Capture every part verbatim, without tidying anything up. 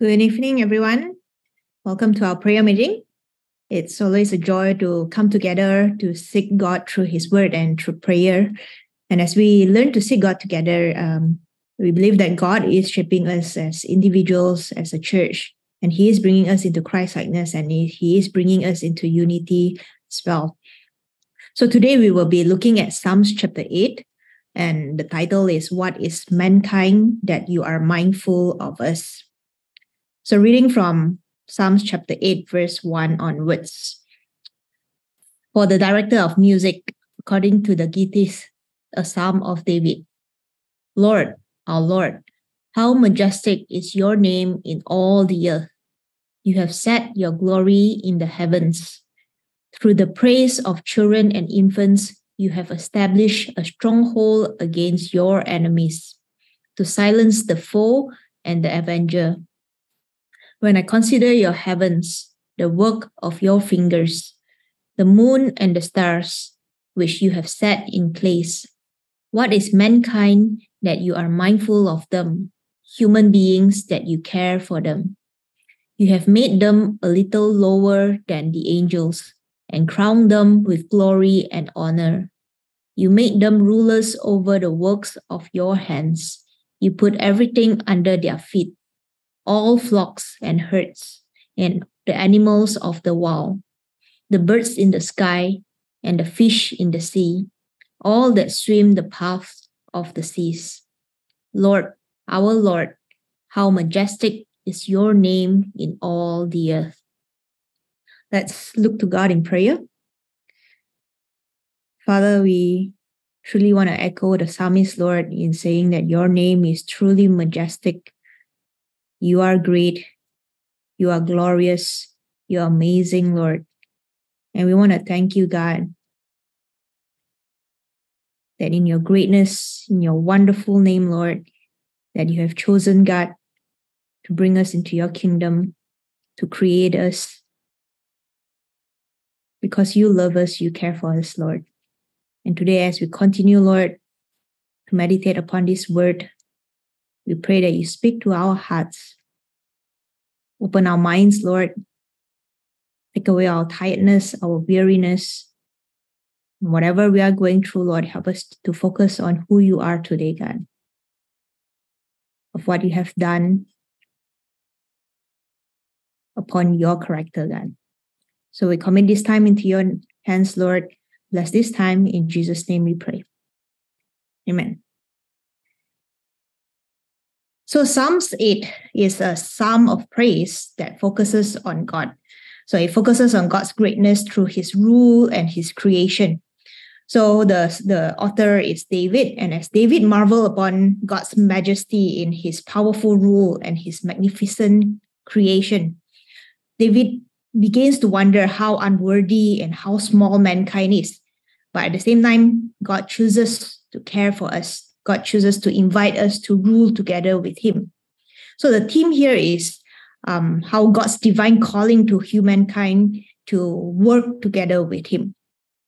Good evening, everyone. Welcome to our prayer meeting. It's always a joy to come together to seek God through His Word and through prayer. And as we learn to seek God together, um, we believe that God is shaping us as individuals, as a church, and He is bringing us into Christ-likeness, and He, he is bringing us into unity as well. So today we will be looking at Psalms chapter eight, and the title is "What is Mankind That You Are Mindful of Us?" So reading from Psalms chapter eight, verse one onwards. For the director of music, according to the Gittith, a psalm of David. Lord, our Lord, how majestic is your name in all the earth. You have set your glory in the heavens. Through the praise of children and infants, you have established a stronghold against your enemies, to silence the foe and the avenger. When I consider your heavens, the work of your fingers, the moon and the stars, which you have set in place, what is mankind that you are mindful of them, human beings that you care for them? You have made them a little lower than the angels and crowned them with glory and honor. You made them rulers over the works of your hands. You put everything under their feet, all flocks and herds, and the animals of the wild, the birds in the sky, and the fish in the sea, all that swim the paths of the seas. Lord, our Lord, how majestic is your name in all the earth. Let's look to God in prayer. Father, we truly want to echo the psalmist, Lord, in saying that your name is truly majestic. You are great. You are glorious. You are amazing, Lord. And we want to thank you, God, that in your greatness, in your wonderful name, Lord, that you have chosen, God, to bring us into your kingdom, to create us. Because you love us, you care for us, Lord. And today, as we continue, Lord, to meditate upon this word, we pray that you speak to our hearts. Open our minds, Lord. Take away our tiredness, our weariness. Whatever we are going through, Lord, help us to focus on who you are today, God. Of what you have done upon your character, God. So we commit this time into your hands, Lord. Bless this time. In Jesus' name we pray. Amen. So Psalms eight is a psalm of praise that focuses on God. So it focuses on God's greatness through his rule and his creation. So the, the author is David, and as David marveled upon God's majesty in his powerful rule and his magnificent creation, David begins to wonder how unworthy and how small mankind is. But at the same time, God chooses to care for us. God chooses to invite us to rule together with him. So the theme here is um, how God's divine calling to humankind to work together with him.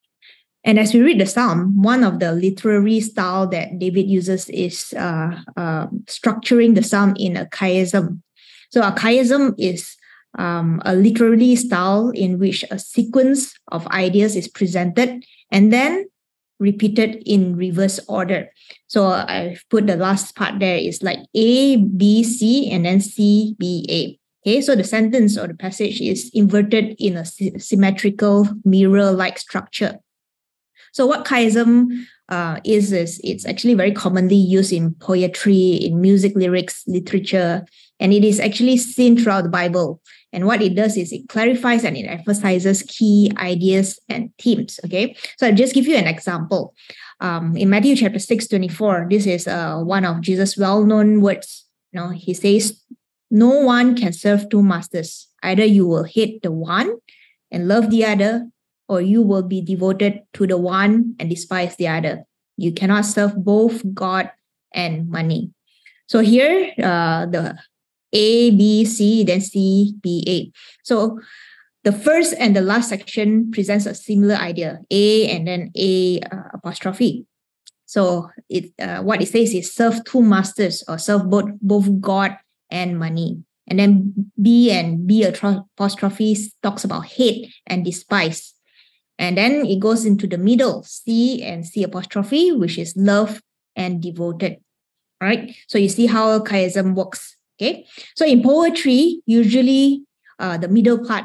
And as we read the psalm, one of the literary style that David uses is uh, uh, structuring the psalm in a chiasm. So a chiasm is um, a literary style in which a sequence of ideas is presented and then repeated in reverse order. So I've put the last part there is like A, B, C, and then C, B, A. Okay, so the sentence or the passage is inverted in a sy- symmetrical mirror-like structure. So what chiasm uh, is, is it's actually very commonly used in poetry, in music, lyrics, literature, and it is actually seen throughout the Bible. And what it does is it clarifies and it emphasizes key ideas and themes. Okay, so I'll just give you an example. Um, in Matthew chapter six, twenty-four, this is uh, one of Jesus' well-known words. You know, he says, "No one can serve two masters. Either you will hate the one and love the other, or you will be devoted to the one and despise the other. You cannot serve both God and money." So here, uh, the A, B, C, then C, B, A. So the first and the last section presents a similar idea, A and then A uh, apostrophe. So it uh, what it says is serve two masters or serve both, both God and money. And then B and B apostrophe talks about hate and despise. And then it goes into the middle, C and C apostrophe, which is love and devoted. All right. So you see how chiasm works. Okay. So in poetry, usually uh, the middle part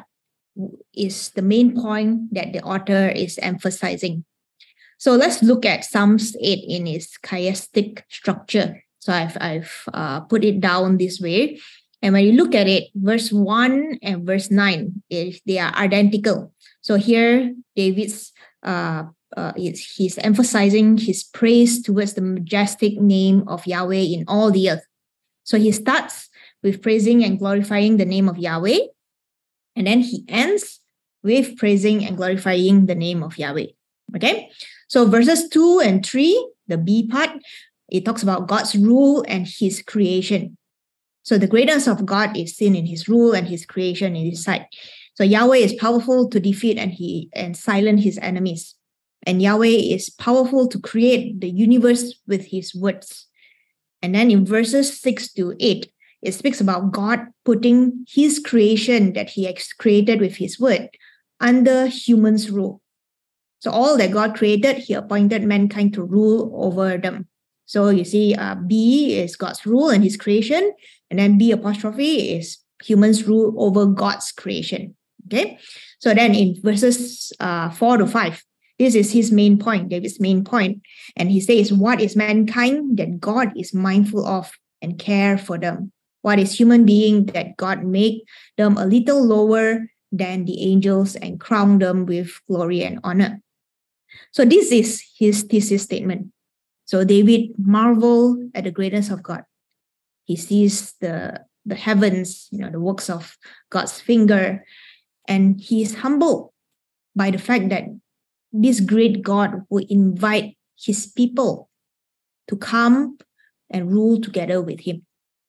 is the main point that the author is emphasizing. So let's look at Psalms eight in its chiastic structure. So I've, I've uh, put it down this way. And when you look at it, verse one and verse nine, if they are identical. So here, David's uh, uh, he's emphasizing his praise towards the majestic name of Yahweh in all the earth. So he starts with praising and glorifying the name of Yahweh, and then he ends with praising and glorifying the name of Yahweh. Okay, so verses two and three, the B part, it talks about God's rule and his creation. So the greatness of God is seen in his rule and his creation in his sight. So Yahweh is powerful to defeat and he and silence his enemies. And Yahweh is powerful to create the universe with his words. And then in verses six to eight, it speaks about God putting his creation that he has created with his word under humans' rule. So all that God created, he appointed mankind to rule over them. So you see, uh, B is God's rule and his creation, and then B apostrophe is humans' rule over God's creation. Okay, so then in verses uh, four to five, this is his main point, David's main point. And he says, what is mankind that God is mindful of and care for them? What is human being that God make them a little lower than the angels and crown them with glory and honor? So this is his thesis statement. So David marveled at the greatness of God. He sees the, the heavens, you know, the works of God's finger, and he is humbled by the fact that this great God would invite his people to come and rule together with him.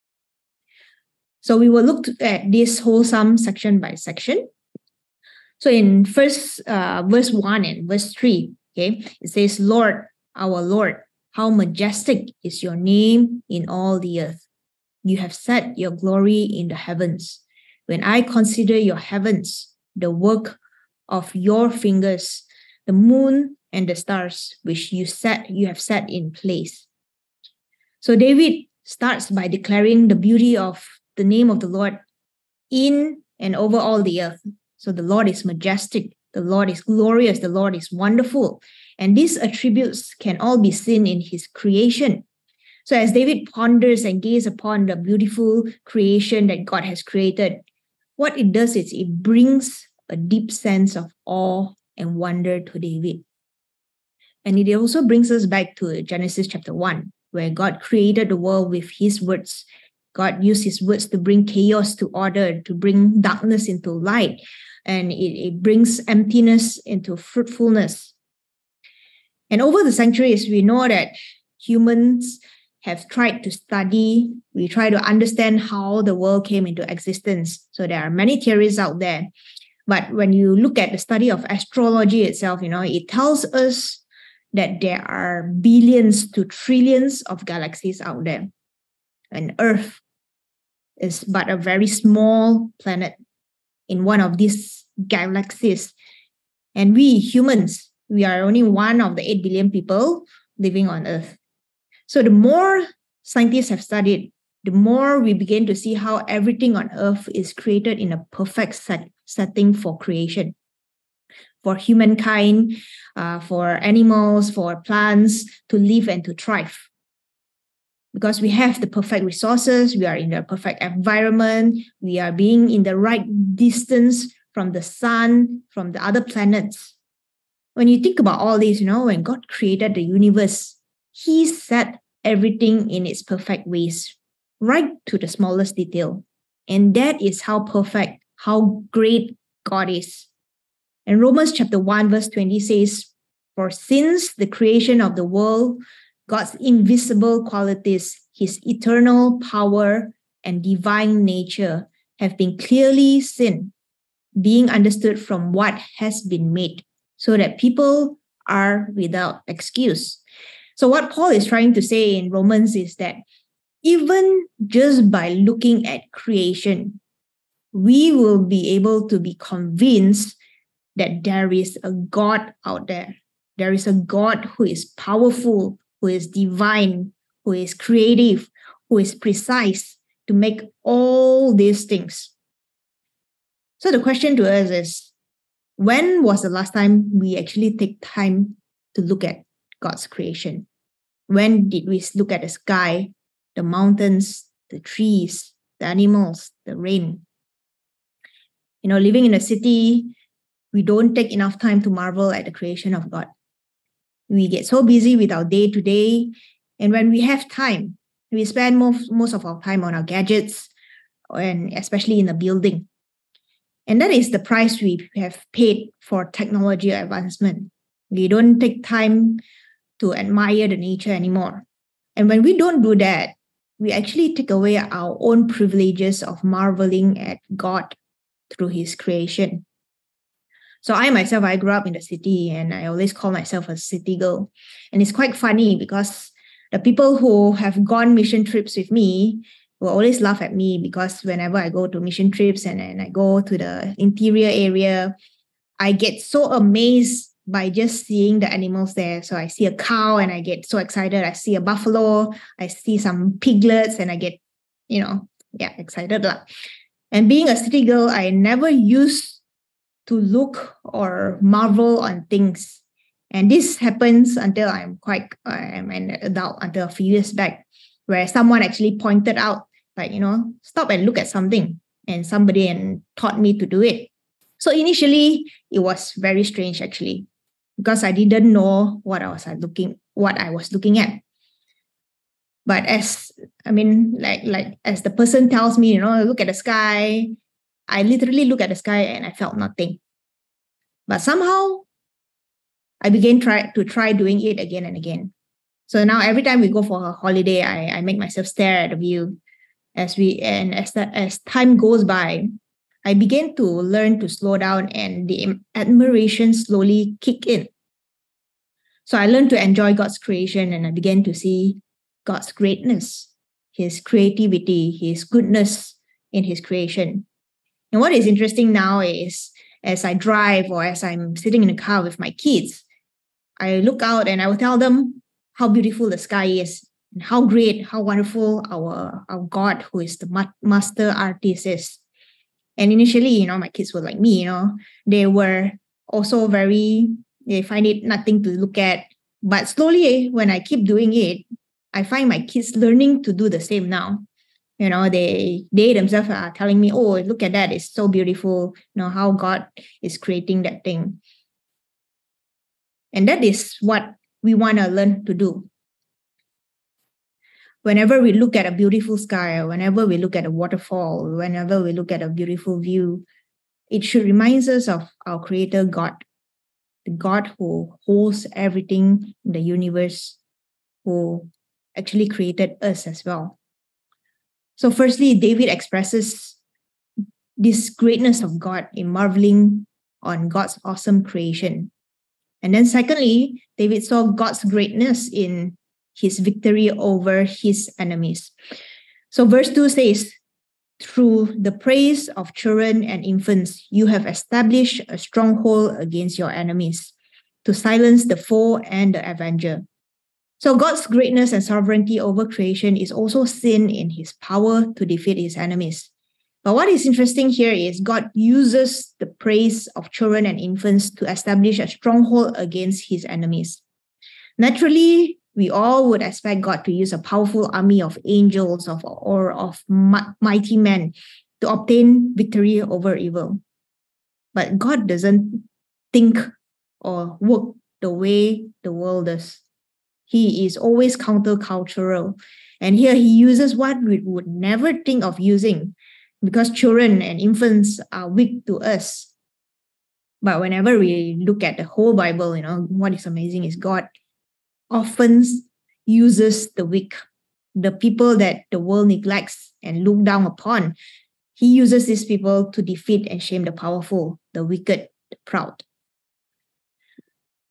So we will look at this whole psalm section by section. So in first uh, verse one and verse three, okay, it says, Lord, our Lord, how majestic is your name in all the earth. You have set your glory in the heavens. When I consider your heavens, the work of your fingers, the moon and the stars, which you set, you have set in place. So David starts by declaring the beauty of the name of the Lord in and over all the earth. So the Lord is majestic, the Lord is glorious, the Lord is wonderful. And these attributes can all be seen in his creation. So as David ponders and gazes upon the beautiful creation that God has created, what it does is it brings a deep sense of awe and wonder to David. And it also brings us back to Genesis chapter one, where God created the world with his words. God used his words to bring chaos to order, to bring darkness into light, and it, it brings emptiness into fruitfulness. And over the centuries, we know that humans have tried to study, we try to understand how the world came into existence. So there are many theories out there. But when you look at the study of astrology itself, you know, it tells us that there are billions to trillions of galaxies out there. And Earth is but a very small planet in one of these galaxies. And we humans, we are only one of the eight billion people living on Earth. So the more scientists have studied, the more we begin to see how everything on Earth is created in a perfect set, setting for creation. For humankind, uh, for animals, for plants to live and to thrive. Because we have the perfect resources, we are in the perfect environment, we are being in the right distance from the sun, from the other planets. When you think about all this, you know, when God created the universe, he set everything in its perfect ways, right to the smallest detail. And that is how perfect, how great God is. And Romans chapter one verse twenty says, for since the creation of the world, God's invisible qualities, his eternal power and divine nature have been clearly seen, being understood from what has been made, so that people are without excuse. So what Paul is trying to say in Romans is that even just by looking at creation, we will be able to be convinced that there is a God out there. There is a God who is powerful, who is divine, who is creative, who is precise to make all these things. So the question to us is, when was the last time we actually take time to look at God's creation? When did we look at the sky, the mountains, the trees, the animals, the rain? You know, living in a city, we don't take enough time to marvel at the creation of God. We get so busy with our day-to-day, and when we have time, we spend most, most of our time on our gadgets, and especially in the building. And that is the price we have paid for technology advancement. We don't take time to admire the nature anymore. And when we don't do that, we actually take away our own privileges of marveling at God through His creation. So I myself, I grew up in the city, and I always call myself a city girl. And it's quite funny because the people who have gone mission trips with me will always laugh at me, because whenever I go to mission trips and, and I go to the interior area, I get so amazed by just seeing the animals there. So I see a cow and I get so excited. I see a buffalo, I see some piglets, and I get, you know, yeah, excited. And being a city girl, I never used to look or marvel on things. And this happens until I'm quite, I'm an adult, until a few years back, where someone actually pointed out, like, you know, stop and look at something. And somebody and taught me to do it. So initially, it was very strange, actually, because I didn't know what I was looking, what I was looking at. But as, I mean, like, like as the person tells me, you know, look at the sky, I literally look at the sky and I felt nothing. But somehow, I began try to try doing it again and again. So now every time we go for a holiday, I, I make myself stare at the view. As we and as the, as time goes by, I began to learn to slow down, and the admiration slowly kick in. So I learned to enjoy God's creation, and I began to see God's greatness, His creativity, His goodness in His creation. And what is interesting now is, as I drive or as I'm sitting in a car with my kids, I look out and I will tell them how beautiful the sky is, and how great, how wonderful our, our God, who is the ma- master artist, is. And initially, you know, my kids were like me, you know, they were also very, they find it nothing to look at. But slowly, when I keep doing it, I find my kids learning to do the same now. You know, they they themselves are telling me, oh, look at that, it's so beautiful, you know, how God is creating that thing. And that is what we want to learn to do. Whenever we look at a beautiful sky, or whenever we look at a waterfall, whenever we look at a beautiful view, it should remind us of our Creator God, the God who holds everything in the universe, who actually created us as well. So firstly, David expresses this greatness of God in marveling on God's awesome creation. And then secondly, David saw God's greatness in His victory over His enemies. So verse two says, through the praise of children and infants, you have established a stronghold against your enemies, to silence the foe and the avenger. So God's greatness and sovereignty over creation is also seen in His power to defeat His enemies. But what is interesting here is God uses the praise of children and infants to establish a stronghold against His enemies. Naturally, we all would expect God to use a powerful army of angels of, or of mighty men to obtain victory over evil. But God doesn't think or work the way the world does. He is always countercultural. And here He uses what we would never think of using, because children and infants are weak to us. But whenever we look at the whole Bible, you know, what is amazing is God often uses the weak, the people that the world neglects and look down upon. He uses these people to defeat and shame the powerful, the wicked, the proud.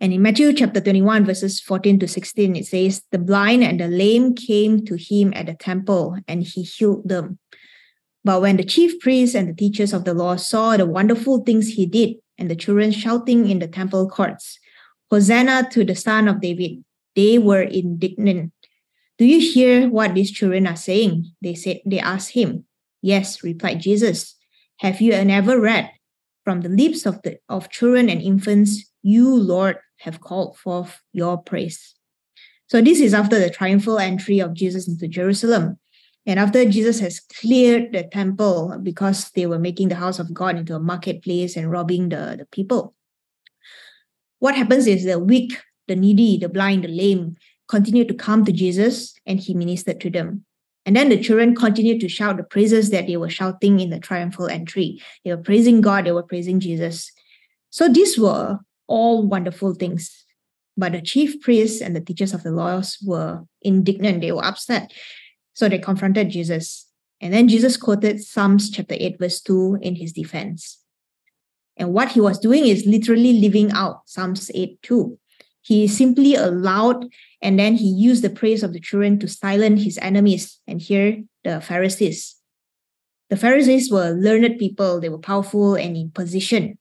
And in Matthew chapter twenty-one, verses fourteen to sixteen, it says, "The blind and the lame came to him at the temple, and he healed them. But when the chief priests and the teachers of the law saw the wonderful things he did, and the children shouting in the temple courts, 'Hosanna to the Son of David,' they were indignant. 'Do you hear what these children are saying?' They said, they asked him. 'Yes,' replied Jesus. 'Have you never read, from the lips of the of children and infants, you, Lord, have called forth your praise.'" So this is after the triumphal entry of Jesus into Jerusalem. And after Jesus has cleared the temple because they were making the house of God into a marketplace and robbing the, the people. What happens is the weak, the needy, the blind, the lame continued to come to Jesus, and he ministered to them. And then the children continued to shout the praises that they were shouting in the triumphal entry. They were praising God, they were praising Jesus. So these were all wonderful things. But the chief priests and the teachers of the laws were indignant, they were upset. So they confronted Jesus. And then Jesus quoted Psalms chapter eight, verse two in his defense. And what he was doing is literally living out Psalms eight two. He simply allowed, and then he used the praise of the children to silence his enemies. And here, the Pharisees. The Pharisees were learned people, they were powerful and in position.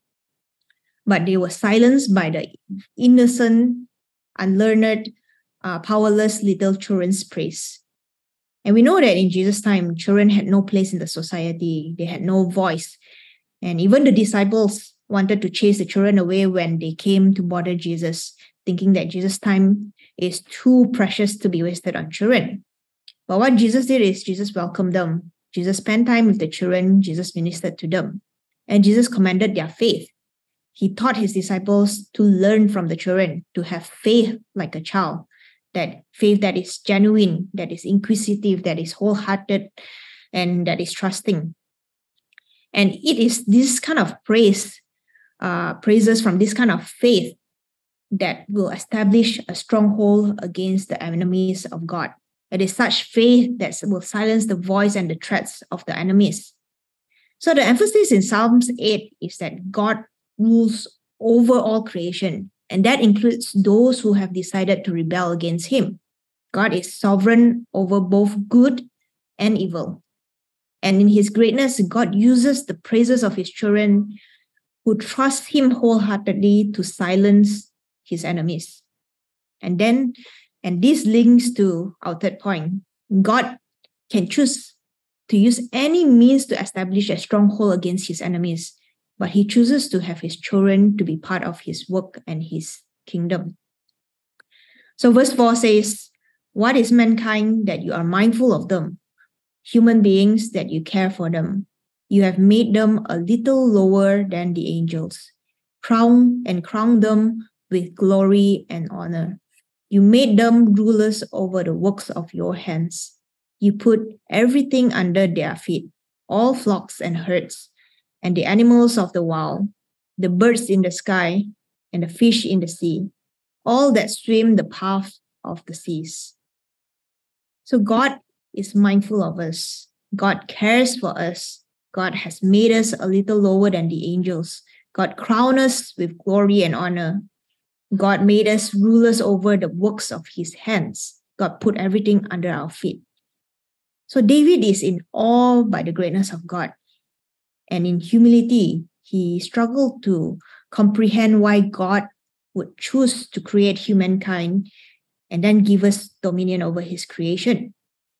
But they were silenced by the innocent, unlearned, uh, powerless little children's praise. And we know that in Jesus' time, children had no place in the society. They had no voice. And even the disciples wanted to chase the children away when they came to bother Jesus, thinking that Jesus' time is too precious to be wasted on children. But what Jesus did is Jesus welcomed them. Jesus spent time with the children. Jesus ministered to them. And Jesus commanded their faith. He taught his disciples to learn from the children, to have faith like a child, that faith that is genuine, that is inquisitive, that is wholehearted, and that is trusting. And it is this kind of praise, uh, praises from this kind of faith that will establish a stronghold against the enemies of God. It is such faith that will silence the voice and the threats of the enemies. So the emphasis in Psalms eight is that God rules over all creation, and that includes those who have decided to rebel against him. God is sovereign over both good and evil. And in his greatness, God uses the praises of his children who trust him wholeheartedly to silence his enemies. And then, and this links to our third point, God can choose to use any means to establish a stronghold against his enemies, but he chooses to have his children to be part of his work and his kingdom. So verse four says, "What is mankind that you are mindful of them? Human beings that you care for them. You have made them a little lower than the angels, crown and crown them with glory and honor. You made them rulers over the works of your hands. You put everything under their feet, all flocks and herds, and the animals of the wild, the birds in the sky, and the fish in the sea, all that swim the path of the seas." So God is mindful of us. God cares for us. God has made us a little lower than the angels. God crowned us with glory and honor. God made us rulers over the works of his hands. God put everything under our feet. So David is in awe by the greatness of God. And in humility, he struggled to comprehend why God would choose to create humankind and then give us dominion over his creation.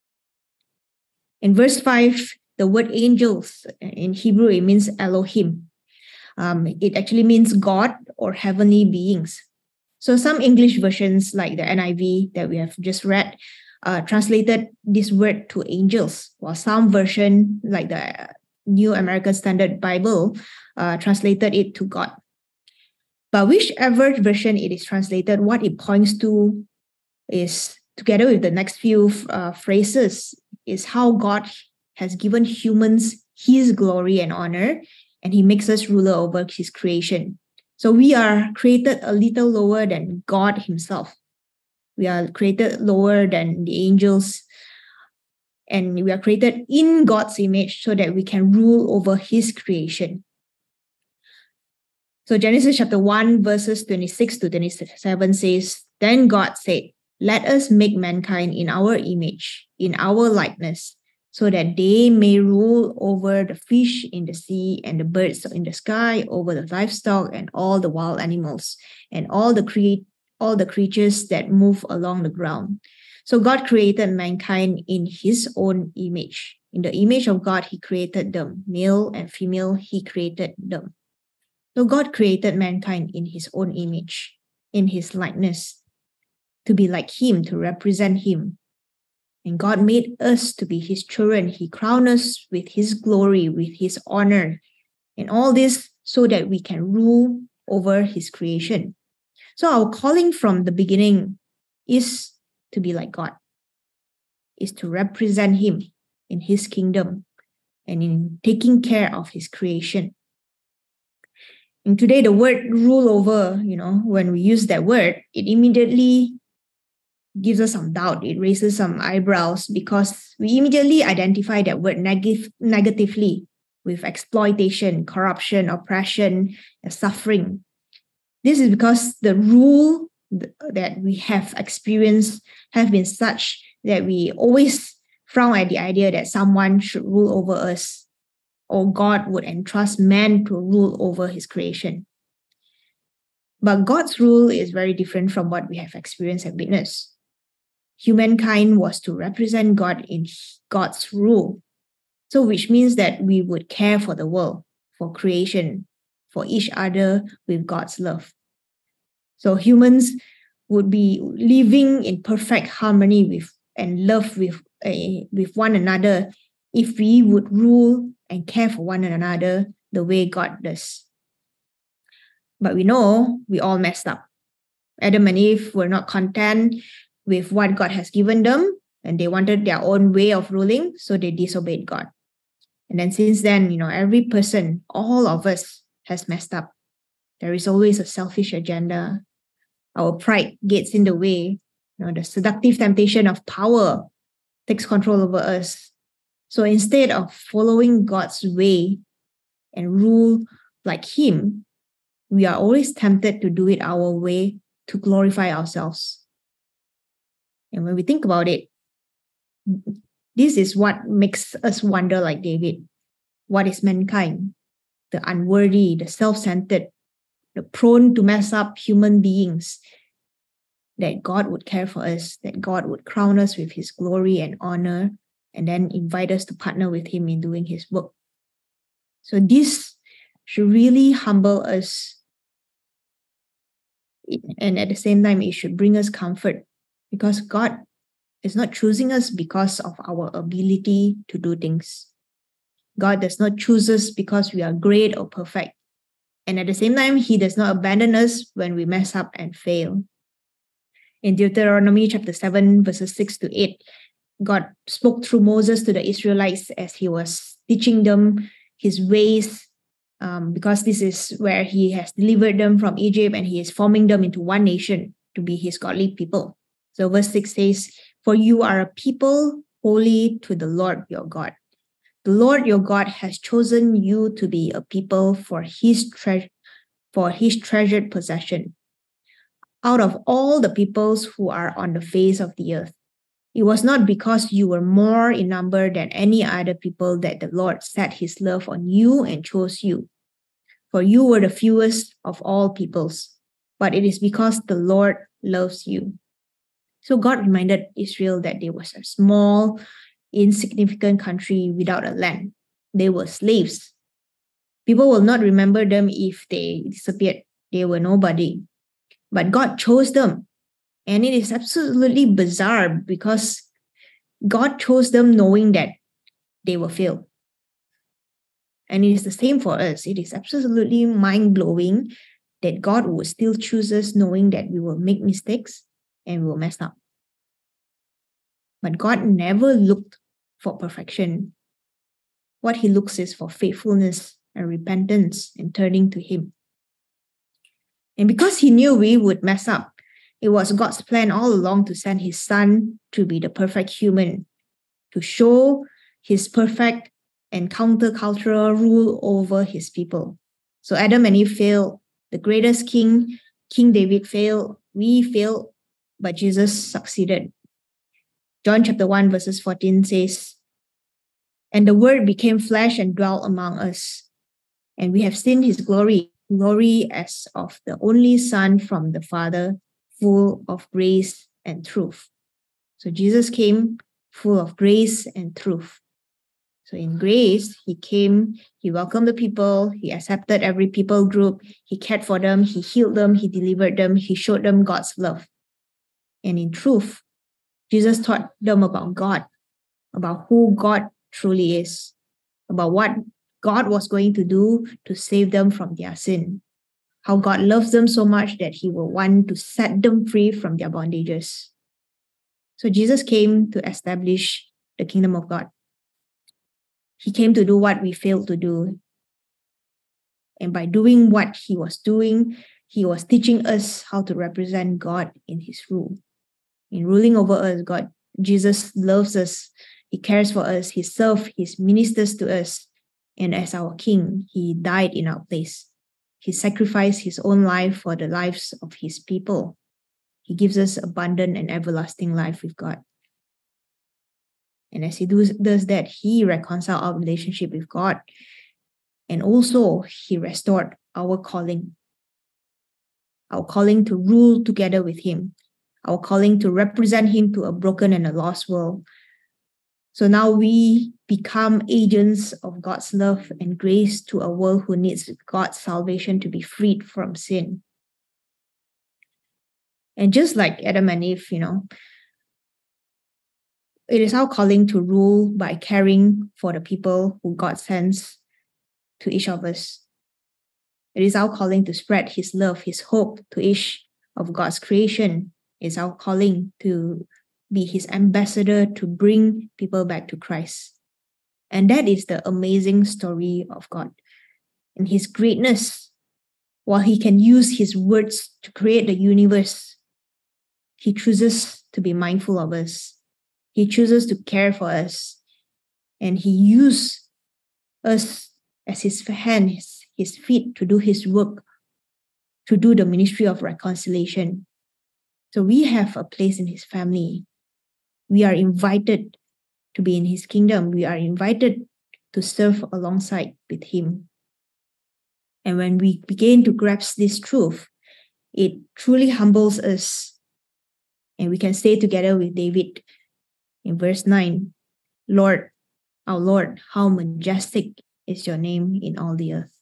In verse five, the word angels in Hebrew, it means Elohim. Um, it actually means God or heavenly beings. So some English versions, like the N I V that we have just read, uh, translated this word to angels, while some version, like the New American Standard Bible, uh, translated it to God. But whichever version it is translated, what it points to is, together with the next few uh, phrases, is how God has given humans his glory and honor, and he makes us ruler over his creation. So we are created a little lower than God himself. We are created lower than the angels, and we are created in God's image so that we can rule over his creation. So Genesis chapter one, verses twenty-six to twenty-seven says, Then God said, Let us make mankind in our image, in our likeness, so that they may rule over the fish in the sea and the birds in the sky, over the livestock and all the wild animals, and all the cre- all the creatures that move along the ground. So God created mankind in his own image. In the image of God, he created them. Male and female, he created them. So God created mankind in his own image, in his likeness, to be like him, to represent him. And God made us to be his children. He crowned us with his glory, with his honor, and all this so that we can rule over his creation. So our calling from the beginning is to be like God, is to represent him in his kingdom and in taking care of his creation. And today the word rule over, you know, when we use that word, it immediately gives us some doubt. It raises some eyebrows because we immediately identify that word neg- negatively with exploitation, corruption, oppression, and suffering. This is because the rule th- that we have experienced have been such that we always frown at the idea that someone should rule over us, or God would entrust man to rule over his creation. But God's rule is very different from what we have experienced and witnessed. Humankind was to represent God in God's rule. So which means that we would care for the world, for creation, for each other with God's love. So humans would be living in perfect harmony with and love with, uh, with one another if we would rule and care for one another the way God does. But we know we all messed up. Adam and Eve were not content with what God has given them, and they wanted their own way of ruling, so they disobeyed God. And then since then, you know, every person, all of us has messed up. There is always a selfish agenda. Our pride gets in the way. You know, the seductive temptation of power takes control over us. So instead of following God's way and rule like him, we are always tempted to do it our way to glorify ourselves. And when we think about it, this is what makes us wonder, like David, what is mankind? The unworthy, the self-centered, the prone to mess up human beings, that God would care for us, that God would crown us with his glory and honor, and then invite us to partner with him in doing his work. So this should really humble us. And at the same time, it should bring us comfort, because God is not choosing us because of our ability to do things. God does not choose us because we are great or perfect. And at the same time, he does not abandon us when we mess up and fail. In Deuteronomy chapter seven, verses six to eight, God spoke through Moses to the Israelites as he was teaching them his ways, um, because this is where he has delivered them from Egypt and he is forming them into one nation to be his godly people. So verse six says, For you are a people holy to the Lord your God. The Lord your God has chosen you to be a people for his, tre- for his treasured possession out of all the peoples who are on the face of the earth. It was not because you were more in number than any other people that the Lord set his love on you and chose you. For you were the fewest of all peoples, but it is because the Lord loves you. So God reminded Israel that they were a small, insignificant country without a land. They were slaves. People will not remember them if they disappeared. They were nobody. But God chose them. And it is absolutely bizarre because God chose them knowing that they will fail. And it is the same for us. It is absolutely mind-blowing that God would still choose us knowing that we will make mistakes and we will mess up. But God never looked for perfection. What he looks is for faithfulness and repentance and turning to him. And because he knew we would mess up, it was God's plan all along to send his son to be the perfect human, to show his perfect and countercultural rule over his people. So Adam and Eve failed, The greatest king, King David, failed. We failed, but Jesus succeeded. John chapter one, verses fourteen says, "And the word became flesh and dwelt among us, and we have seen his glory, glory as of the only Son from the Father, full of grace and truth." So Jesus came full of grace and truth. So in grace, he came, he welcomed the people, he accepted every people group, he cared for them, he healed them, he delivered them, he showed them God's love. And in truth, Jesus taught them about God, about who God truly is, about what God was going to do to save them from their sin, how God loves them so much that he will want to set them free from their bondages. So Jesus came to establish the kingdom of God. He came to do what we failed to do. And by doing what he was doing, he was teaching us how to represent God in his rule. In ruling over us, God, Jesus loves us. He cares for us. He serves, he ministers to us. And as our king, he died in our place. He sacrificed his own life for the lives of his people. He gives us abundant and everlasting life with God. And as he does, does that, he reconciled our relationship with God. And also, he restored our calling. Our calling to rule together with him. Our calling to represent him to a broken and a lost world. So now we become agents of God's love and grace to a world who needs God's salvation to be freed from sin. And just like Adam and Eve, you know, it is our calling to rule by caring for the people who God sends to each of us. It is our calling to spread his love, his hope to each of God's creation. It's our calling to be his ambassador to bring people back to Christ. And that is the amazing story of God. In his greatness, while he can use his words to create the universe, he chooses to be mindful of us. He chooses to care for us. And he uses us as his hand, his, his feet to do his work, to do the ministry of reconciliation. So we have a place in his family. We are invited to be in his kingdom. We are invited to serve alongside with him. And when we begin to grasp this truth, it truly humbles us. And we can stay together with David in verse nine, "Lord, our Lord, how majestic is your name in all the earth."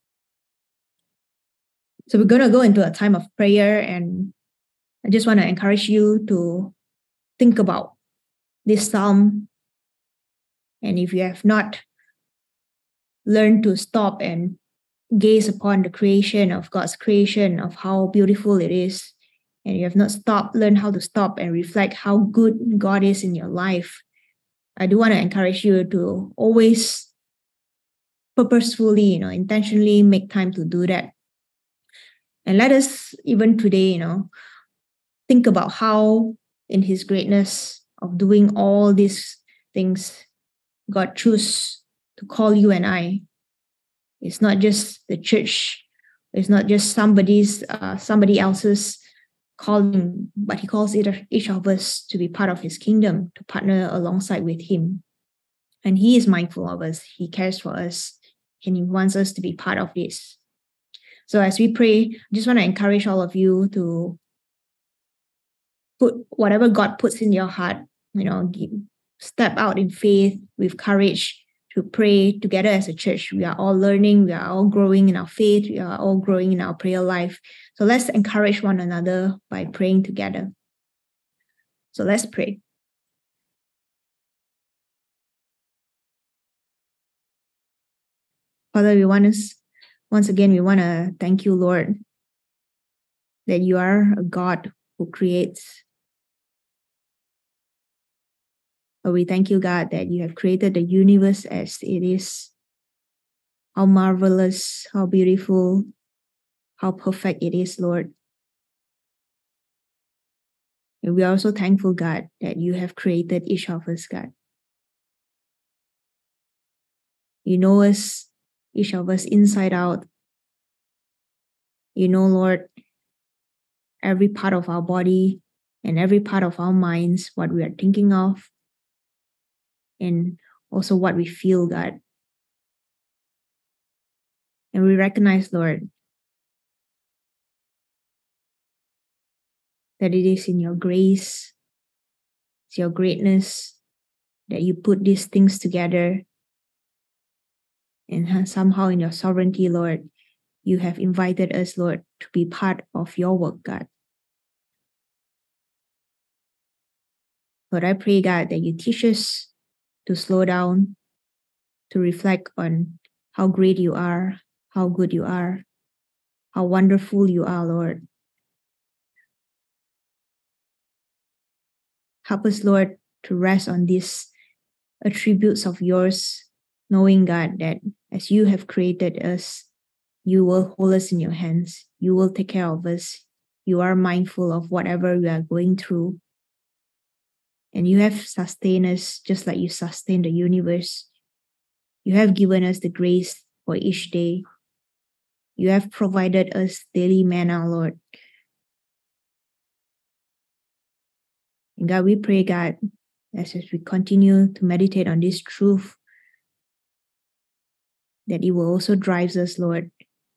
So we're going to go into a time of prayer, and I just want to encourage you to think about this psalm. And if you have not learned to stop and gaze upon the creation of God's creation, of how beautiful it is, and you have not stopped, learn how to stop and reflect how good God is in your life, I do want to encourage you to always purposefully, you know, intentionally make time to do that. And let us, even today, you know, think about how in his greatness of doing all these things, God chose to call you and I. It's not just the church. It's not just somebody's, uh, somebody else's calling, but he calls each of us to be part of his kingdom, to partner alongside with him. And he is mindful of us. He cares for us, and he wants us to be part of this. So as we pray, I just want to encourage all of you to put whatever God puts in your heart, you know, give, step out in faith with courage to pray together as a church. We are all learning, we are all growing in our faith, we are all growing in our prayer life. So let's encourage one another by praying together. So let's pray. Father, we want to, once again, we want to thank you, Lord, that you are a God who creates. But we thank you, God, that you have created the universe as it is. How marvelous, how beautiful, how perfect it is, Lord. And we are also thankful, God, that you have created each of us, God. You know us, each of us inside out. You know, Lord, every part of our body and every part of our minds, what we are thinking of, and also what we feel, God. And we recognize, Lord, that it is in your grace, it's your greatness that you put these things together. And somehow in your sovereignty, Lord, you have invited us, Lord, to be part of your work, God. Lord, I pray, God, that you teach us to slow down, to reflect on how great you are, how good you are, how wonderful you are, Lord. Help us, Lord, to rest on these attributes of yours, knowing, God, that as you have created us, you will hold us in your hands. You will take care of us. You are mindful of whatever we are going through. And you have sustained us just like you sustain the universe. You have given us the grace for each day. You have provided us daily manna, Lord. And God, we pray, God, as we continue to meditate on this truth, that it will also drive us, Lord,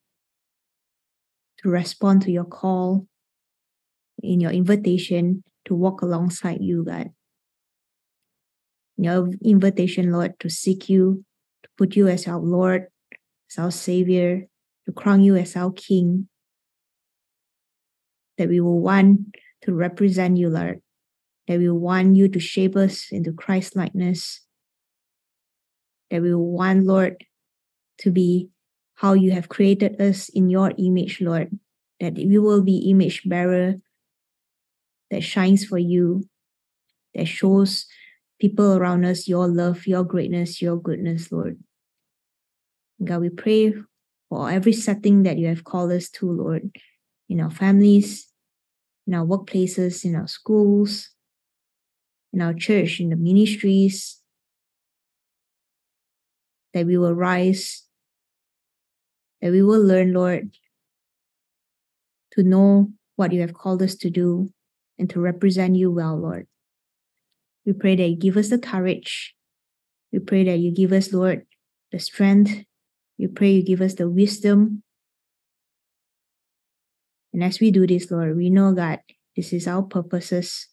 to respond to your call, in your invitation to walk alongside you, God. Your invitation, Lord, to seek you, to put you as our Lord, as our Savior, to crown you as our King, that we will want to represent you, Lord, that we will want you to shape us into Christ-likeness, that we will want, Lord, to be how you have created us in your image, Lord, that we will be image bearer that shines for you, that shows people around us your love, your greatness, your goodness, Lord. God, we pray for every setting that you have called us to, Lord, in our families, in our workplaces, in our schools, in our church, in the ministries, that we will rise, that we will learn, Lord, to know what you have called us to do and to represent you well, Lord. We pray that you give us the courage. We pray that you give us, Lord, the strength. We pray you give us the wisdom. And as we do this, Lord, we know, God, this is our purposes,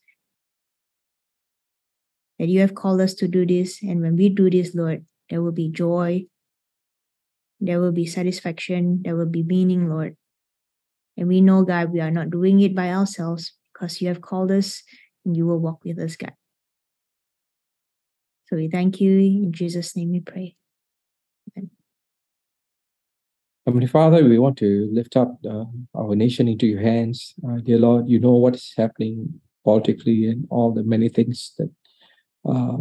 that you have called us to do this. And when we do this, Lord, there will be joy, there will be satisfaction, there will be meaning, Lord. And we know, God, we are not doing it by ourselves because you have called us and you will walk with us, God. So we thank you. In Jesus' name we pray. Amen. Heavenly Father, we want to lift up uh, our nation into your hands. Uh, dear Lord, you know what is happening politically and all the many things that uh,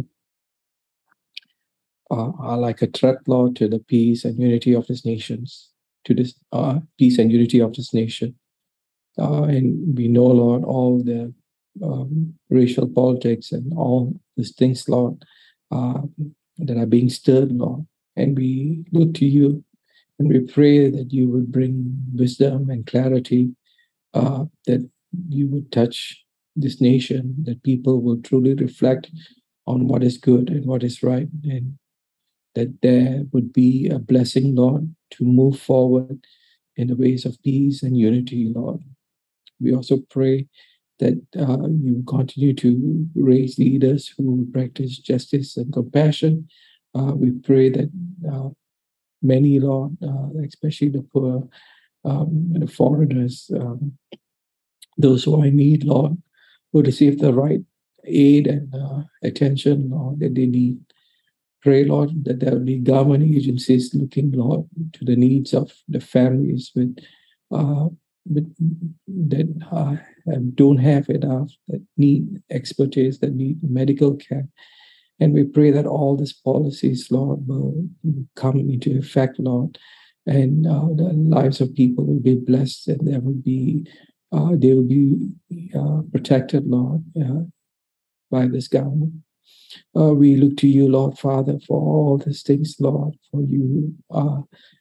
uh, are like a threat, Lord, to the peace and unity of this nations, to this uh, peace and unity of this nation. Uh, and we know, Lord, all the um, racial politics and all these things, Lord, uh, that are being stirred, Lord. And we look to you and we pray that you will bring wisdom and clarity, uh, that you would touch this nation, that people will truly reflect on what is good and what is right, and that there would be a blessing, Lord, to move forward in the ways of peace and unity, Lord. We also pray that uh, you continue to raise leaders who practice justice and compassion. Uh, we pray that uh, many, Lord, uh, especially the poor, um, the foreigners, um, those who are in need, Lord, will receive the right aid and uh, attention, Lord, that they need. Pray, Lord, that there will be government agencies looking, Lord, to the needs of the families with, uh, with that uh, don't have enough, that need expertise, that need medical care. And we pray that all these policies, Lord, will come into effect, Lord, and uh, the lives of people will be blessed, and there will be, uh, they will be uh, protected, Lord, uh, by this government. Uh, we look to you, Lord Father, for all these things, Lord, for you uh,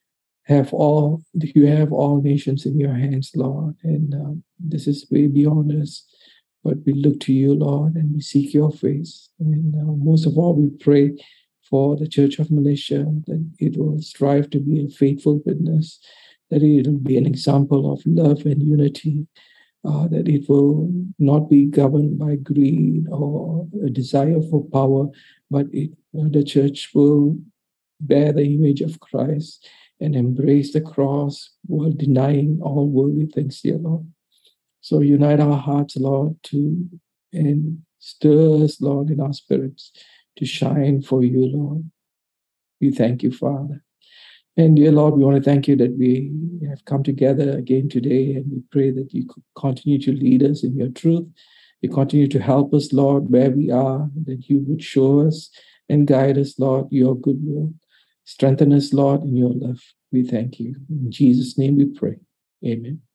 have all you have all nations in your hands, Lord, and um, this is way beyond us. But we look to you, Lord, and we seek your face. And uh, most of all, we pray for the Church of Malaysia that it will strive to be a faithful witness, that it will be an example of love and unity, uh, that it will not be governed by greed or a desire for power, but it, uh, the church will bear the image of Christ and embrace the cross while denying all worldly things, dear Lord. So unite our hearts, Lord, to and stir us, Lord, in our spirits to shine for you, Lord. We thank you, Father. And dear Lord, we want to thank you that we have come together again today, and we pray that you continue to lead us in your truth. You continue to help us, Lord, where we are, that you would show us and guide us, Lord, your good will. Strengthen us, Lord, in your love. We thank you. In Jesus' name we pray. Amen.